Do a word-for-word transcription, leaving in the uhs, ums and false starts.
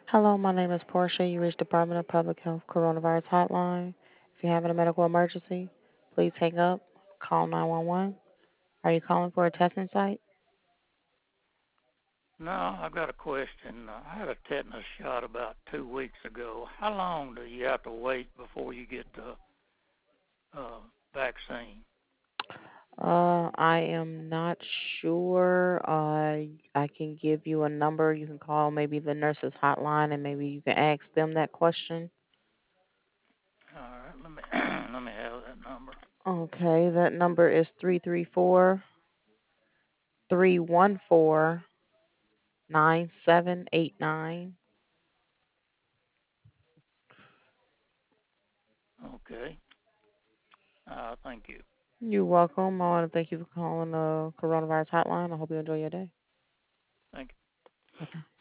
Hello, my name is Portia. You reached Department of Public Health Coronavirus Hotline. If you're having a medical emergency, please hang up, call nine one one. Are you calling for a testing site? No, I've got a question. Uh, I had a tetanus shot about two weeks ago. How long do you have to wait before you get the uh, vaccine? Uh, I am not sure. Uh, I can give you a number. You can call maybe the nurse's hotline and maybe you can ask them that question. All right, let me let me have that number. Okay, that number is three three four, three one four, nine seven eight nine. Okay. Uh, thank you. You're welcome. I want to thank you for calling the coronavirus hotline. I hope you enjoy your day. Thank you. Bye.